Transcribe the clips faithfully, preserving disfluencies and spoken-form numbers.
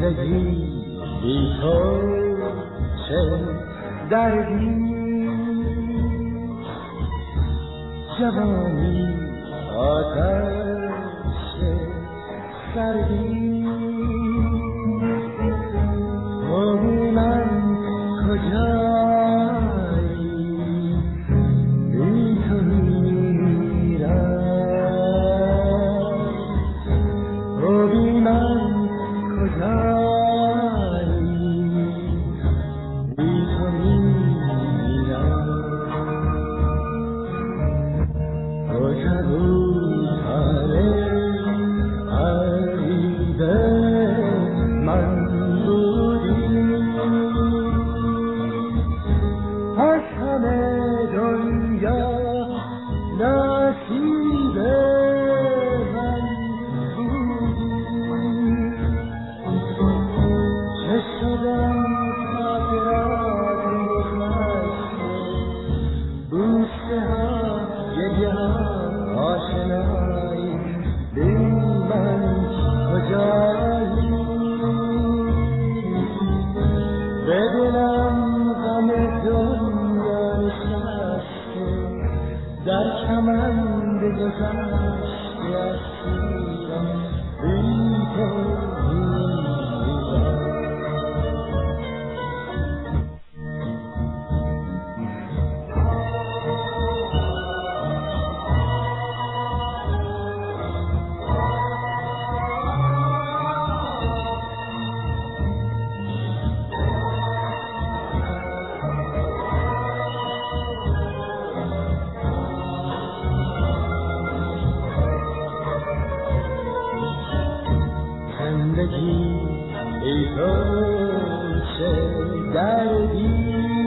زندگی بی تو چه دردی، جوانی آتش سردی، آبی من کجایی بی تو میرم، آبی من کجایی بی تو میرم، تو کبوتر پریده من بودی، از همه دنیا نصیب من بودی، چه شدم خاطرات گذشته، بوسه ها گریه ها آشنایی، بی من کجایی، به دلم غم دنیا نشسته، در کمند گذشته اسیرم، بی تو میمیرم. زندگی ای تو چه دردی،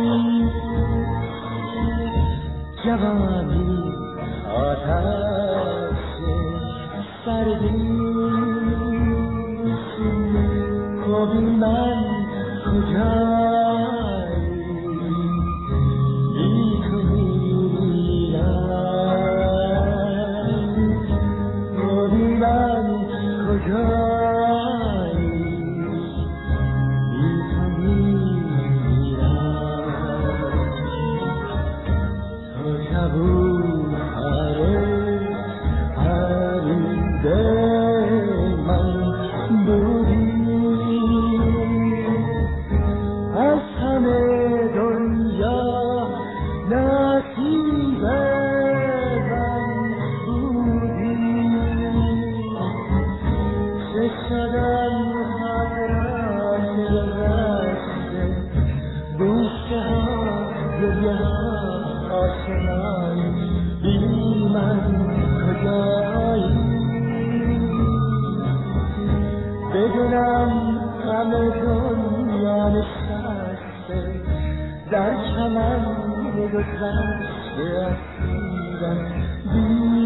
جوانی آتش سردی، آبی من کجایی بی تو میرم، آبی من کجایی بی تو میرم، تو کبوتر پریده من بودی، از همه دنیا نصیب من بودی، چه شدم خاطرات گذشته، بوسه ها گریه ها آشنایی، بی من کجایی، به دلم غم دنیا نشسته، در کمند گذشته اسیرم، بی